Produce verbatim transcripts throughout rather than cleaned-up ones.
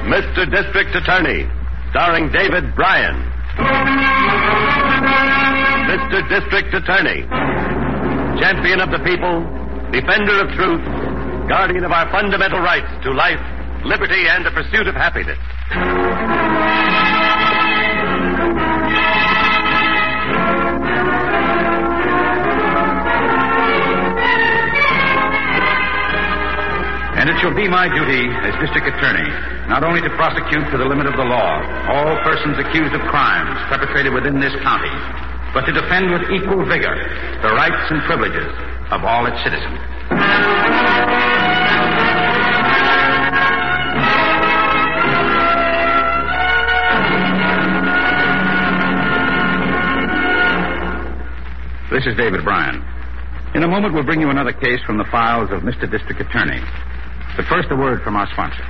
Mister District Attorney, starring David Bryan. Mister District Attorney, champion of the people, defender of truth, guardian of our fundamental rights to life, liberty, and the pursuit of happiness. And it shall be my duty as district attorney not only to prosecute to the limit of the law all persons accused of crimes perpetrated within this county, but to defend with equal vigor the rights and privileges of all its citizens. This is David Bryan. In a moment, we'll bring you another case from the files of Mister District Attorney. But first, a word from our sponsor.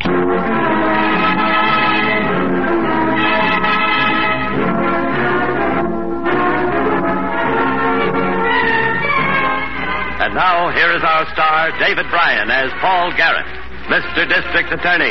And now, here is our star, David Bryan, as Paul Garrett, Mister District Attorney.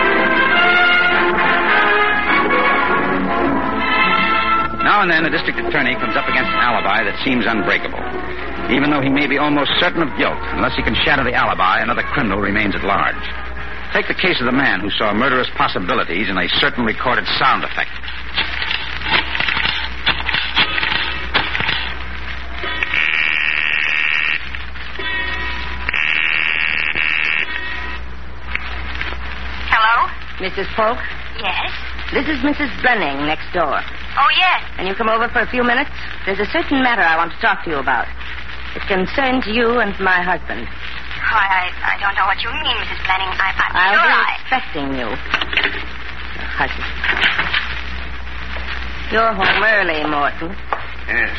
Now and then, a district attorney comes up against an alibi that seems unbreakable. Even though he may be almost certain of guilt, unless he can shatter the alibi, another criminal remains at large. Take the case of the man who saw murderous possibilities in a certain recorded sound effect. Hello? Missus Polk? Yes? This is Missus Brenning next door. Oh, yes. Can you come over for a few minutes? There's a certain matter I want to talk to you about. It concerns you and my husband. Why, I, I don't know what you mean, Missus Blenning. I, I'm I'll sure be I... expecting you. Husband. You're home early, Morton. Yes.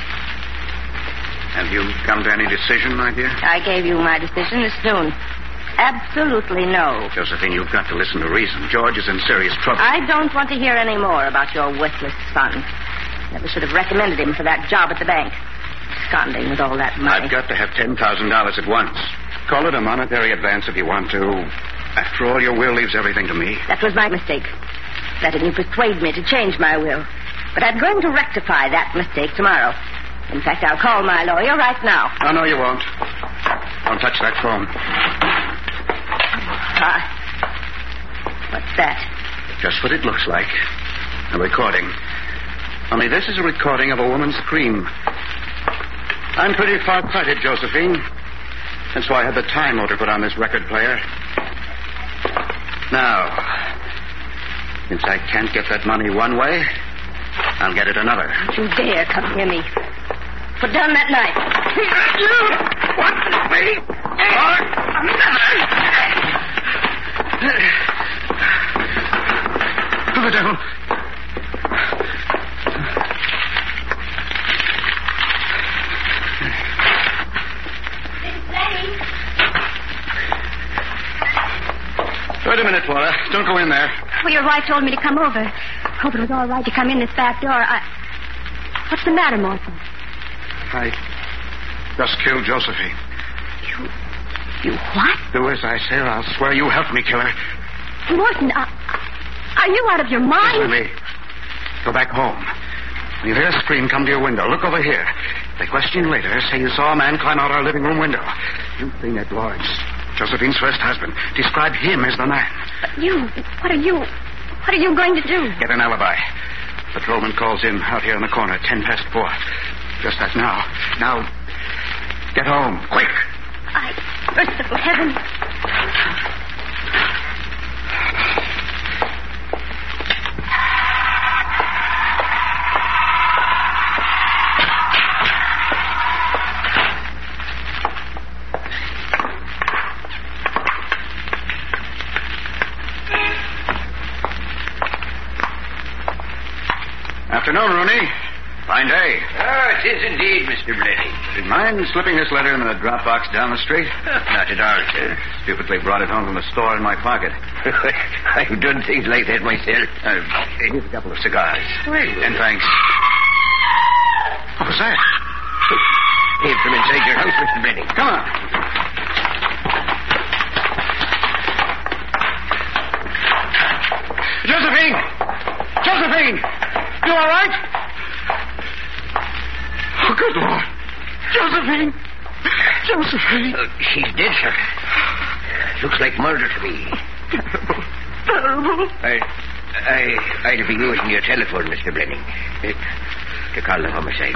Have you come to any decision, my dear? I gave you my decision this noon. Absolutely no. Josephine, you've got to listen to reason. George is in serious trouble. I don't want to hear any more about your worthless son. Never should have recommended him for that job at the bank. Absconding with all that money. I've got to have ten thousand dollars at once. Call it a monetary advance if you want to. After all, your will leaves everything to me. That was my mistake. Letting you persuade me to change my will. But I'm going to rectify that mistake tomorrow. In fact, I'll call my lawyer right now. Oh, no, you won't. Don't touch that phone. Ah. What's that? Just what it looks like. A recording. Only this is a recording of a woman's scream. I'm pretty far-sighted, Josephine. That's why I had the time motor put on this record player. Now, since I can't get that money one way, I'll get it another. Don't you dare come near me. Put down that knife. You want me? Oh, the devil. Wait a minute, Flora. Don't go in there. Well, your wife told me to come over. Hope it was all right to come in this back door. I... What's the matter, Morton? I just killed Josephine. You... You what? Do as I say, or I'll swear you helped me kill her. Morton, uh, are you out of your mind? Listen to me. Go back home. When you hear a scream, come to your window. Look over here. If they question you later, say you saw a man climb out our living room window. You've seen Edwards, Josephine's first husband. Describe him as the man. But you... What are you... What are you going to do? Get an alibi. Patrolman calls in out here in the corner, ten past four. Just that now. Now, get home. Quick! I... Merciful heaven. Afternoon, Rooney. Fine day. Oh, it is indeed, Mister Blenning. Did you mind slipping this letter into the drop box down the street? Not at all, sir. Stupidly brought it home from the store in my pocket. I've done things like that myself. Uh, here's a couple of cigars. Well, And thanks. What was that? Came from inside your house, Mister Blenning. Come on. Josephine! You all right? Oh, good Lord. Josephine! Josephine! Uh, she's dead, sir. Looks like murder to me. Terrible. Terrible. I, I, I'll be using your telephone, Mister Blenning, uh, to call the homicide.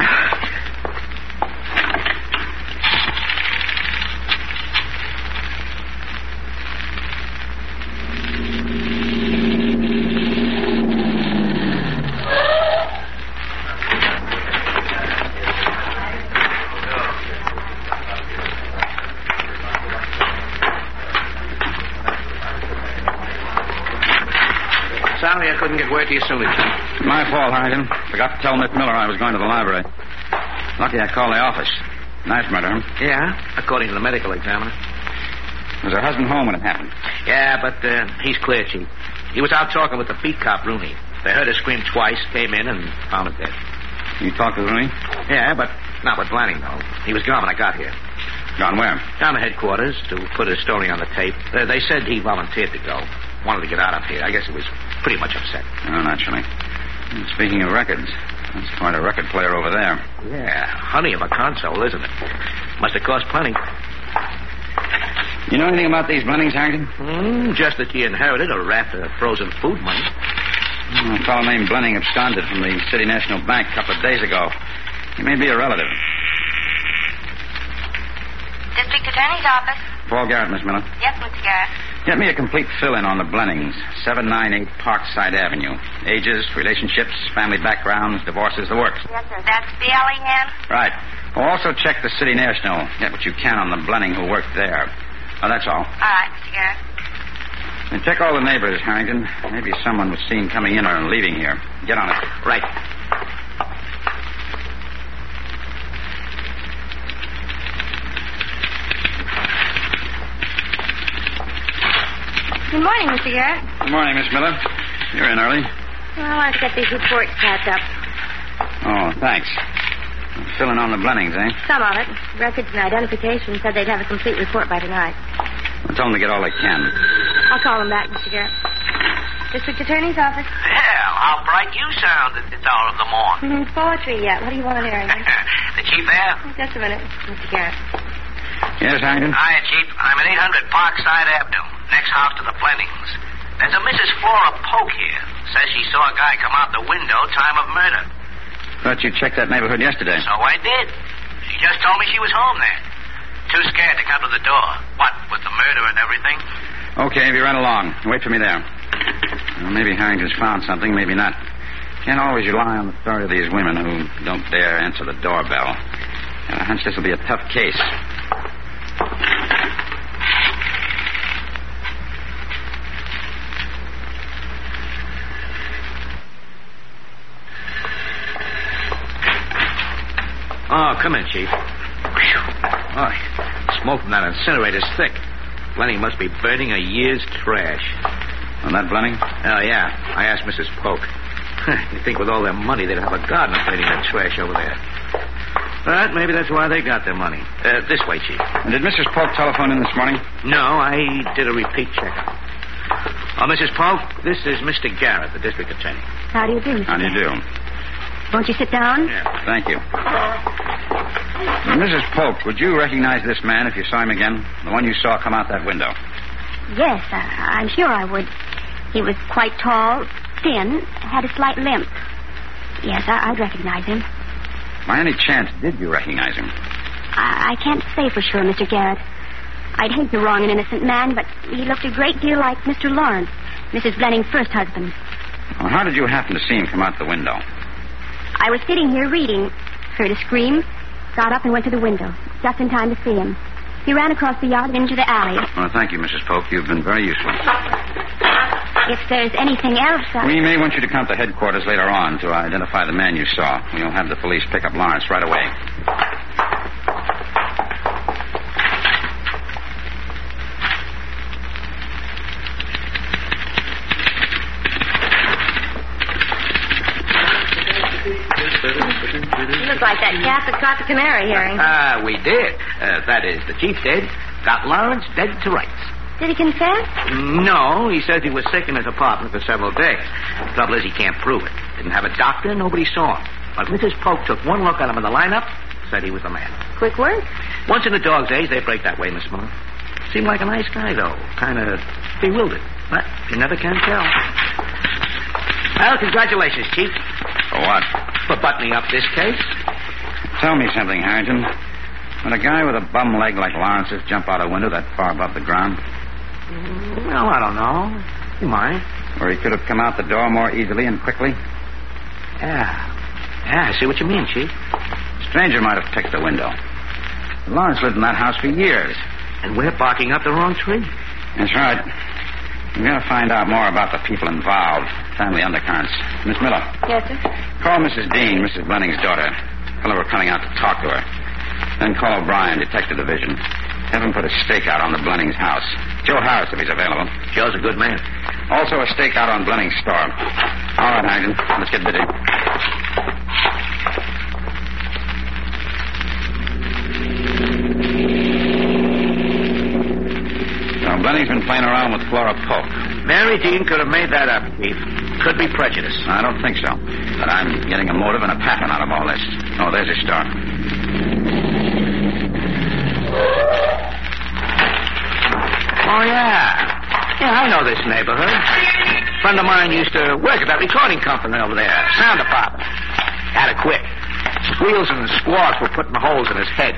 Sorry I couldn't get word to you sooner, Chief. My fault, Harrington. Forgot to tell Miss Miller I was going to the library. Lucky I called the office. Knife murder, huh? Yeah, according to the medical examiner. Was her husband home when it happened? Yeah, but uh, he's clear, Chief. He was out talking with the beat cop, Rooney. They heard her scream twice, came in, and found her dead. You talked with Rooney? Yeah, but not with Blanning, though. He was gone when I got here. Gone where? Down to headquarters to put his story on the tape. Uh, they said he volunteered to go. Wanted to get out of here. I guess he was pretty much upset. Oh, naturally. And speaking of records, that's quite a record player over there. Yeah, honey of a console, isn't it? Must have cost plenty. You know anything about these Blennings, Harrington? Mm, just that he inherited a raft of frozen food money. Oh, a fellow named Blenning absconded from the City National Bank a couple of days ago. He may be a relative. District Attorney's Office. Paul Garrett, Miss Miller. Yes, Mister Garrett. Get me a complete fill-in on the Blennings, seven ninety-eight Parkside Avenue. Ages, relationships, family backgrounds, divorces, the works. Yes, sir. That's B L E N? Right. Well, also check the City National. Get what you can on the Blenning who worked there. Oh, that's all. All right, Mister Garrett. And check all the neighbors, Harrington. Maybe someone was seen coming in or leaving here. Get on it. Right. Good morning, Mister Garrett. Good morning, Miss Miller. You're in early. Well, I want to get these reports typed up. Oh, thanks. Filling on the Blennings, eh? Some of it. Records and identification said they'd have a complete report by tonight. Well, tell them to get all they can. I'll call them back, Mister Garrett. District Attorney's Office. Hell, how bright you sound at this hour of the morning. Mm-hmm. Poetry yet. What do you want to hear? The chief there? Just a minute, Mister Garrett. Yes, Harrington? Hiya, Chief. I'm at eight hundred Parkside Avenue, next house to the Blennings. There's a Missus Flora Polk here. Says she saw a guy come out the window time of murder. Thought you checked that neighborhood yesterday. So I did. She just told me she was home then. Too scared to come to the door. What, with the murder and everything? Okay, be right along. Wait for me there. Well, maybe Harrington's found something, maybe not. Can't always rely on the story of these women who don't dare answer the doorbell. Got a hunch this will be a tough case. Oh, come in, Chief. Oh, smoke from that incinerator's thick. Blenning must be burning a year's trash. On that Blenning? Oh, yeah. I asked Missus Polk. You'd think with all their money they'd have a gardener burning that trash over there. But maybe that's why they got their money. Uh, this way, Chief. And did Missus Polk telephone in this morning? No, I did a repeat checkup. Oh, Missus Polk, this is Mister Garrett, the district attorney. How do you do, Mister How do you do? Won't you sit down? Yeah. Thank you. Missus Polk, would you recognize this man if you saw him again? The one you saw come out that window? Yes, I, I'm sure I would. He was quite tall, thin, had a slight limp. Yes, I, I'd recognize him. By any chance, did you recognize him? I, I can't say for sure, Mister Garrett. I'd hate to wrong an innocent man, but he looked a great deal like Mister Lawrence, Missus Blenning's first husband. Well, how did you happen to see him come out the window? I was sitting here reading, heard a scream, got up and went to the window, just in time to see him. He ran across the yard and into the alley. Well, thank you, Missus Polk. You've been very useful. If there's anything else... I... We may want you to come to headquarters later on to identify the man you saw. We'll have the police pick up Lawrence right away. You look like that cat that caught the canary hearing. Ah, uh, we did. Uh, that is, the chief did. Got Lawrence dead to rights. Did he confess? No, he says he was sick in his apartment for several days. The trouble is he can't prove it. Didn't have a doctor. Nobody saw him. But Missus Polk took one look at him in the lineup, said he was the man. Quick work. Once in a dog's age, they break that way, Miss Miller. Seemed like a nice guy, though. Kind of bewildered. But you never can tell. Well, congratulations, Chief. For what? For buttoning up this case. Tell me something, Harrington. Would a guy with a bum leg like Lawrence's jump out a window that far above the ground? Mm, well, I don't know. He might. Or he could have come out the door more easily and quickly? Yeah. Yeah, I see what you mean, Chief. A stranger might have picked the window. Lawrence lived in that house for years. And we're barking up the wrong tree. That's right. We've got to find out more about the people involved. Family undercurrents. Miss Miller. Yes, sir? Call Missus Dean, Missus Blenning's daughter. Tell her we're coming out to talk to her. Then call O'Brien, Detective Division. Have him put a stakeout on the Blenning's house. Joe Harris, if he's available. Joe's a good man. Also a stakeout on Blenning's store. All right, Harrington. Let's get busy. Now, Blenning's been playing around with Flora Polk. Mary Dean could have made that up, Chief. Could be prejudice. I don't think so. But I'm getting a motive and a pattern out of all this. Oh, there's your star. Oh, yeah. Yeah, I know this neighborhood. A friend of mine used to work at that recording company over there. Sound department. Had to quit. Squeals and squawks were putting holes in his head.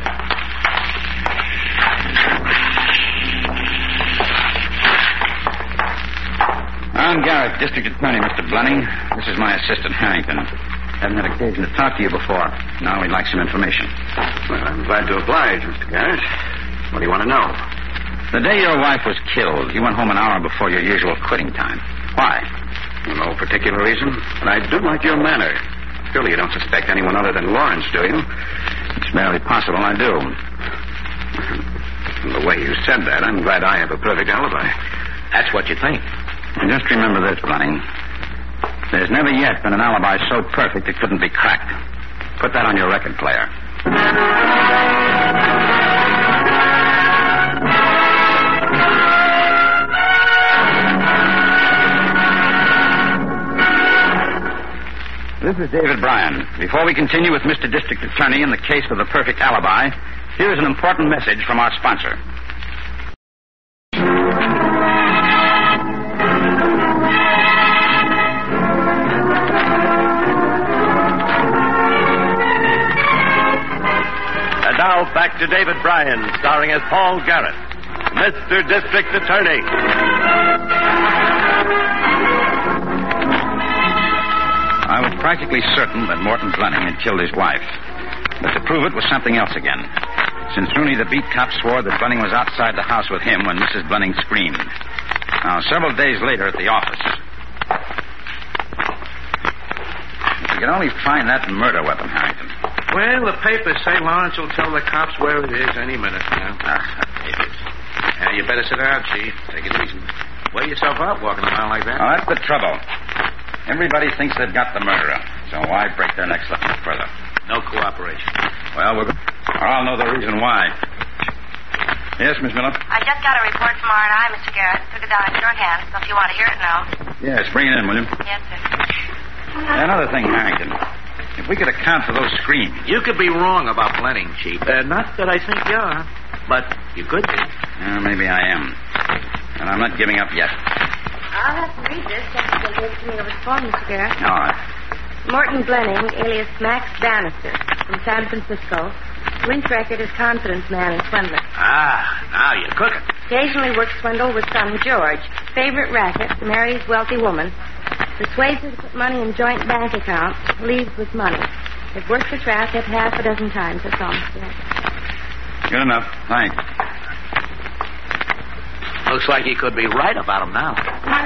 I'm Garrett, District Attorney, Mister Blenning. This is my assistant, Harrington. Haven't had occasion to talk to you before. Now we'd like some information. Well, I'm glad to oblige, Mister Garrett. What do you want to know? The day your wife was killed, you went home an hour before your usual quitting time. Why? No particular reason, but I do like your manner. Surely you don't suspect anyone other than Lawrence, do you? It's barely possible I do. From the way you said that, I'm glad I have a perfect alibi. That's what you think. And just remember this, Blenning. There's never yet been an alibi so perfect it couldn't be cracked. Put that on your record player. This is David Bryan. Before we continue with Mister District Attorney in the case of the perfect alibi, here's an important message from our sponsor. And now back to David Bryan, starring as Paul Garrett, Mister District Attorney. I was practically certain that Morton Blenning had killed his wife. But to prove it was something else again. Since Rooney, the beat cop, swore that Blenning was outside the house with him when Missus Blenning screamed. Now, several days later at the office, if we could only find that murder weapon, Harrington. Well, the papers say Lawrence will tell the cops where it is any minute now. Ah, papers. Yeah, you better sit down, Chief. Take it easy. Weigh yourself out walking around like that. Now, that's the trouble. Everybody thinks they've got the murderer, so why break their necks looking further? No cooperation. Well, we're... or I'll know the reason why. Yes, Miss Miller? I just got a report from R and I, Mister Garrett. Took it down in shorthand, so if you want to hear it now. Yes, bring it in, will you? Yes, sir. Another thing, Harrington. If we could account for those screams... You could be wrong about Blenning, Chief. Uh, not that I think you are, but you could be. Uh, maybe I am. And I'm not giving up yet. I'll have to read this just as they gave it to me over the phone, Mister Garrett. All right. Morton Blenning, alias Max Bannister, from San Francisco. Police record is confidence man and swindler. Ah, now you're cooking. Occasionally works swindle with son George. Favorite racket, marries wealthy woman. Persuades her to put money in joint bank accounts. Leaves with money. It works the trap at half a dozen times. That's all, Mister Garrett. Good enough. Thanks. Looks like he could be right about him now.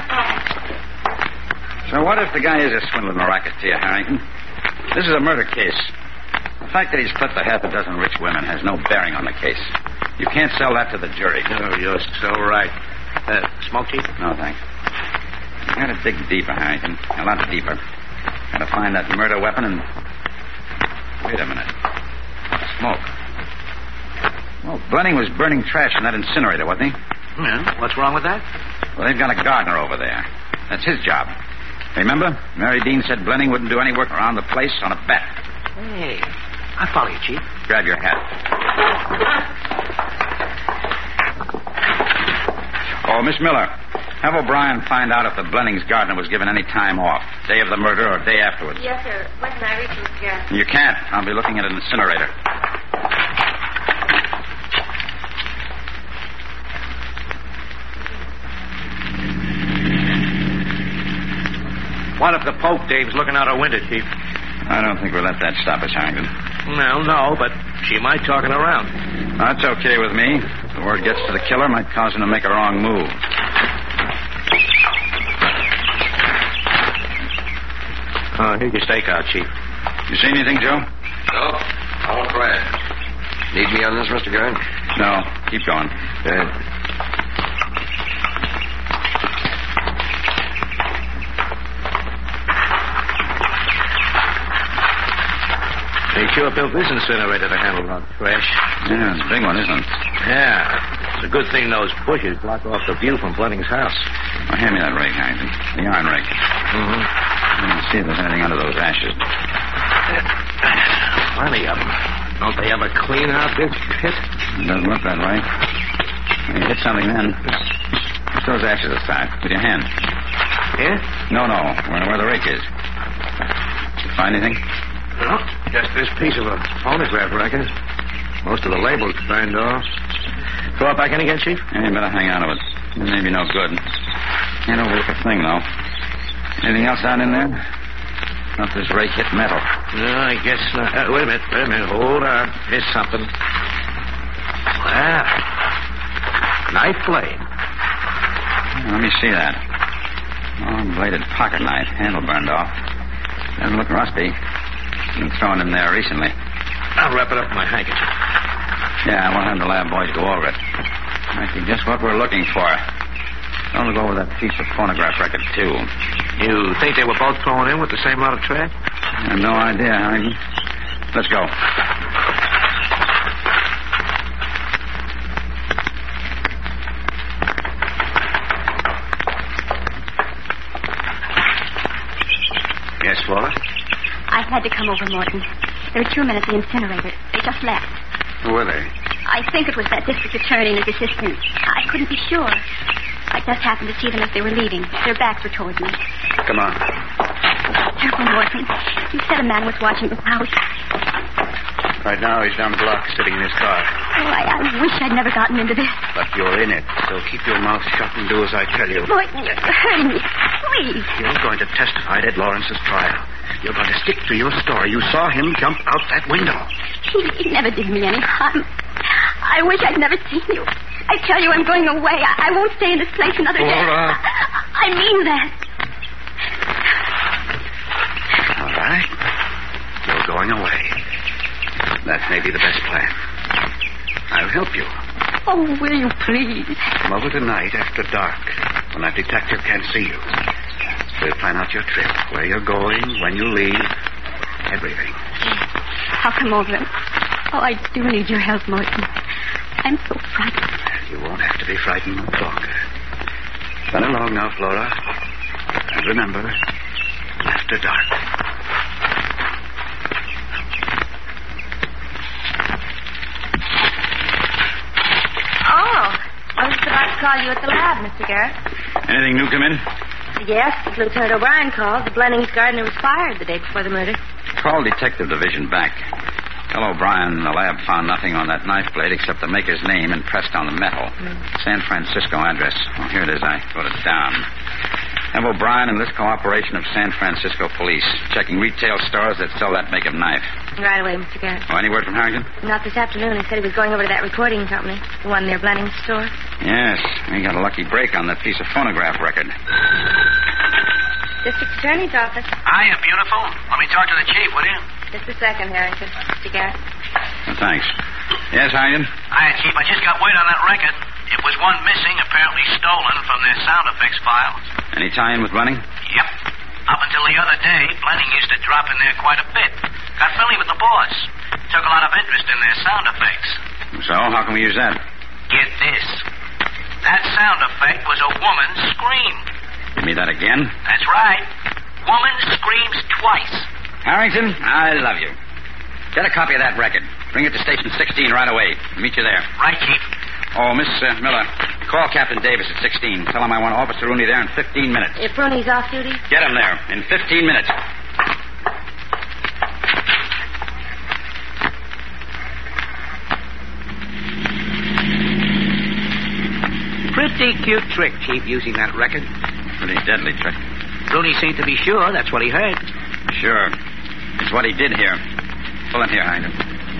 So what if the guy is a swindling racket to you, Harrington? This is a murder case. The fact that he's clipped a half a dozen rich women has no bearing on the case. You can't sell that to the jury. No, you're so right. Uh, smoke, Chief? No, thanks. You gotta dig deeper, Harrington. A lot deeper. Gotta find that murder weapon and... Wait a minute. Smoke. Well, Blenning was burning trash in that incinerator, wasn't he? Yeah, what's wrong with that? Well, they've got a gardener over there. That's his job. Remember? Mary Dean said Blenning wouldn't do any work around the place on a bet. Hey, I follow you, Chief. Grab your hat. Oh, Miss Miller, have O'Brien find out if the Blennings' gardener was given any time off. Day of the murder or day afterwards. Yes, sir. When can I reach you, Mister Garrett? You can't. I'll be looking at an incinerator. What if the Pope Dame's looking out her window, Chief? I don't think we'll let that stop us, Harrington. Well, no, but she might talking around. That's okay with me. If the word gets to the killer, might cause him to make a wrong move. Oh, here's your stakeout, Chief. You see anything, Joe? No. All quiet. Need me on this, Mister Garrett? No. Keep going. Good. They sure built this incinerator to handle that trash. Yeah, it's a big one, isn't it? Yeah. It's a good thing those bushes block off the view from Blenning's house. Well, hand me that rake, Harrington. The iron rake. Mm-hmm. Let's see if there's anything under those ashes. Plenty of them. Don't they ever clean out this pit? It doesn't look that way. When you hit something then, push those ashes aside with your hand. Yeah? No, no, where, where the rake is. Did you find anything? No, just this piece of a phonograph record. Most of the labels burned off. Throw it back in again, Chief? Yeah, you better hang on to it. It may be no good. Can't overlook a thing, though. Anything else down in there? Not this rake hit metal. No, I guess not. Uh, wait a minute, wait a minute. Hold on. Here's something. Wow. Knife blade. Let me see that. Long-bladed pocket knife. Handle burned off. Doesn't look rusty. Been thrown in there recently. I'll wrap it up in my handkerchief. Yeah, I want to have the lab boys go over it. Might be just what we're looking for. I'll go over that piece of phonograph record, too. You think they were both thrown in with the same lot of trash? I have no idea, Harrington. Let's go. Yes, Flora? I had to come over, Morton. There were two men at the incinerator. They just left. Who were they? I think it was that district attorney and his assistant. I couldn't be sure. I just happened to see them as they were leaving. Their backs were toward me. Come on. Careful, Morton. You said a man was watching this house. Right now, he's down the block, sitting in his car. Oh, I, I wish I'd never gotten into this. But you're in it, so keep your mouth shut and do as I tell you. Morton, you're hurting me. Please. You're going to testify at Ed Lawrence's trial. You're going to stick to your story. You saw him jump out that window. He, he never did me any harm. I wish I'd never seen you. I tell you I'm going away. I, I won't stay in this place another day. Laura. I, I mean that. All right. You're going away. That may be the best plan. I'll help you. Oh, will you please? Come over tonight after dark, when that detective can't see you. We'll plan out your trip, where you're going, when you leave, everything. I'll come over. Oh, I do need your help, Morton. I'm so frightened. You won't have to be frightened much longer. Run along now, Flora. And remember, after dark. Oh, I was about to call you at the lab, Mister Garrett. Anything new come in? Yes, Lieutenant O'Brien called. The Blennings' gardener was fired the day before the murder. Call Detective Division back. Tell O'Brien the lab found nothing on that knife blade except the maker's name impressed on the metal. Mm. San Francisco address. Oh, here it is. I wrote it down. Have O'Brien enlist cooperation of San Francisco police, checking retail stores that sell that make of knife. Right away, Mister Garrett. Oh, any word from Harrington? Not this afternoon. He said he was going over to that recording company, the one near Blenning's store. Yes, we got a lucky break on that piece of phonograph record. District Attorney's office. Hiya, beautiful. Let me talk to the chief, will you? Just a second, Harrington. Mister Garrett. Oh, thanks. Yes, Harrington? Hiya, chief. I just got word on that record. It was one missing, apparently stolen from their sound effects files. Any tie-in with Blenning? Yep. Up until the other day, Blenning used to drop in there quite a bit. Got friendly with the boss. Took a lot of interest in their sound effects. So, how can we use that? Get this. That sound effect was a woman's scream. Give me that again? That's right. woman screams twice. Harrington, I love you. Get a copy of that record. Bring it to Station sixteen right away. I'll meet you there. Right, Chief. Oh, Miss uh, Miller, call Captain Davis at sixteen. Tell him I want Officer Rooney there in fifteen minutes. If Rooney's off duty? Get him there in fifteen minutes. Pretty cute trick, Chief, using that record. Pretty deadly trick. Rooney seemed to be sure that's what he heard. Sure. It's what he did hear. Pull him here, Harrington.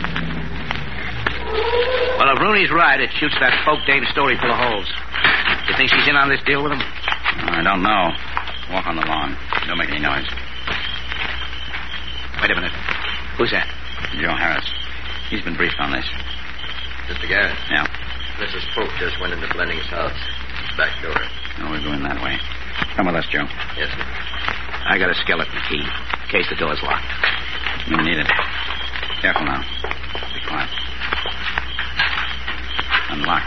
Well, if Rooney's right, it shoots that folk dame story full of holes. You think she's in on this deal with him? I don't know. Walk on the lawn. Don't make any noise. Wait a minute. Who's that? Joe Harris. He's been briefed on this. Mister Garrett. Yeah. Missus Polk just went into Blenning's house. Back door. No, we're going that way. Come with us, Joe. Yes, sir. I got a skeleton key, in case the door's locked. We need it. Careful now. Be quiet. Unlock.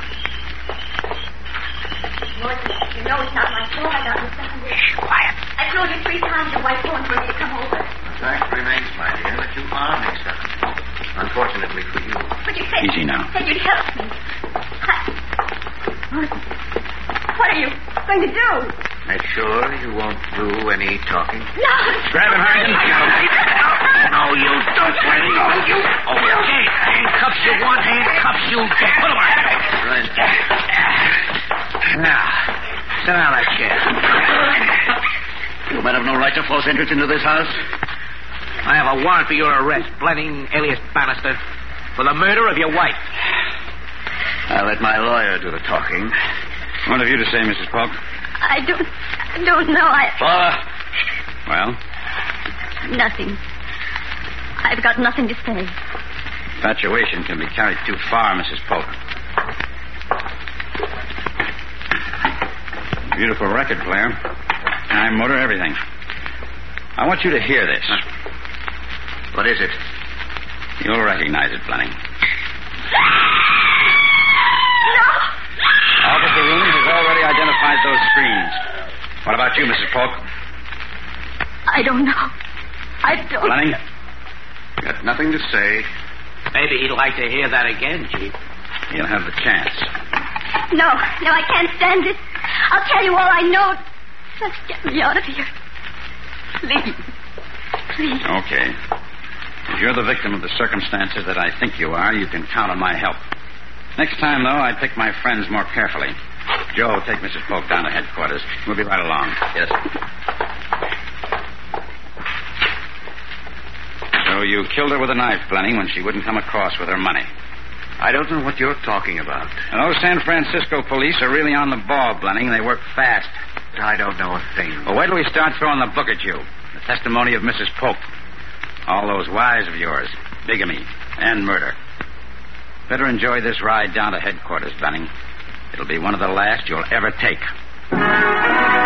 Morton, you know it's not my fault. I got misunderstood. Shh, quiet. I told you three times your wife phoned for me to come over. The fact remains, my dear, that you are mixed up. Unfortunately for you. But you said... Easy now. said you'd help me. I... Morton, what are you going to do? Make sure you won't do any talking. No! Grab him, Harrington. No, you don't. No, you. Okay, handcuffs you want, handcuffs you get. Put him on. Right. Now, sit down that chair. You men have no right to force entrance into this house. I have a warrant for your arrest, Blenning, alias Bannister, for the murder of your wife. I'll let my lawyer do the talking. What have you to say, Missus Polk? I don't... I don't know. I... Paula! Well? Nothing. I've got nothing to say. Infatuation can be carried too far, Missus Polk. Beautiful record player. Time, motor, everything. I want you to hear this. What is it? You'll recognize it, Blenning. No! Officer Rooney has already identified those screens. What about you, Missus Polk? I don't know. I don't... Blenning? Got nothing to say. Maybe he'd like to hear that again, Chief. You'll have the chance. No, no, I can't stand this. I'll tell you all I know. Just get me out of here. Please. Please. Okay. If you're the victim of the circumstances that I think you are, you can count on my help. Next time, though, I pick my friends more carefully. Joe, take Missus Polk down to headquarters. We'll be right along. Yes, sir. So you killed her with a knife, Blenning, when she wouldn't come across with her money. I don't know what you're talking about. Those San Francisco police are really on the ball, Blenning. They work fast. I don't know a thing. Well, wait till we start throwing the book at you. The testimony of Missus Polk. All those wives of yours. Bigamy and murder. Better enjoy this ride down to headquarters, Blenning. It'll be one of the last you'll ever take.